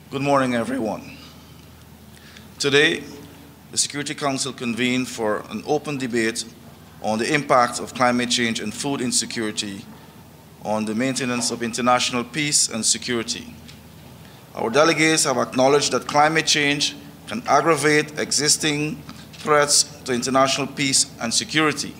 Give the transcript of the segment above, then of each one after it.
Good morning, everyone. Today, the Security Council convened for an open debate on the impact of climate change and food insecurity on the maintenance of international peace and security. Our delegates have acknowledged that climate change can aggravate existing threats to international peace and security.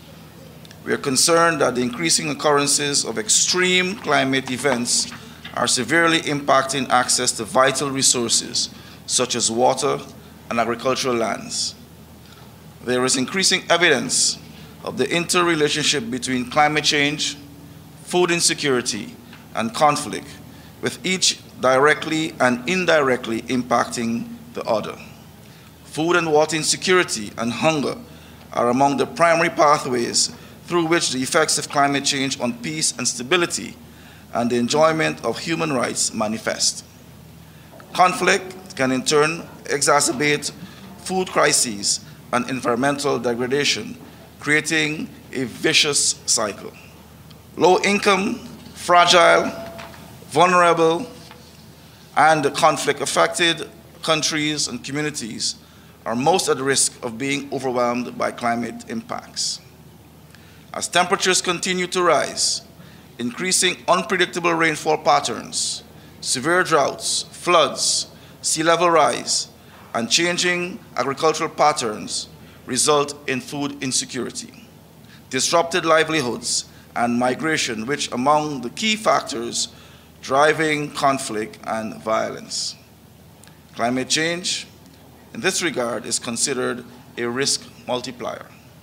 We are concerned that the increasing occurrences of extreme climate events are severely impacting access to vital resources such as water and agricultural lands. There is increasing evidence of the interrelationship between climate change, food insecurity, and conflict, with each directly and indirectly impacting the other. Food and water insecurity and hunger are among the primary pathways through which the effects of climate change on peace and stability and the enjoyment of human rights manifest. Conflict can in turn exacerbate food crises and environmental degradation, creating a vicious cycle. Low-income, fragile, vulnerable, and conflict-affected countries and communities are most at risk of being overwhelmed by climate impacts. As temperatures continue to rise, increasing unpredictable rainfall patterns, severe droughts, floods, sea level rise, and changing agricultural patterns result in food insecurity, disrupted livelihoods, and migration, which among the key factors driving conflict and violence. Climate change, in this regard, is considered a risk multiplier.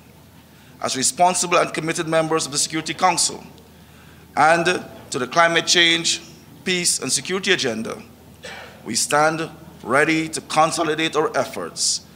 As responsible and committed members of the Security Council, and to the climate change, peace, and security agenda, we stand ready to consolidate our efforts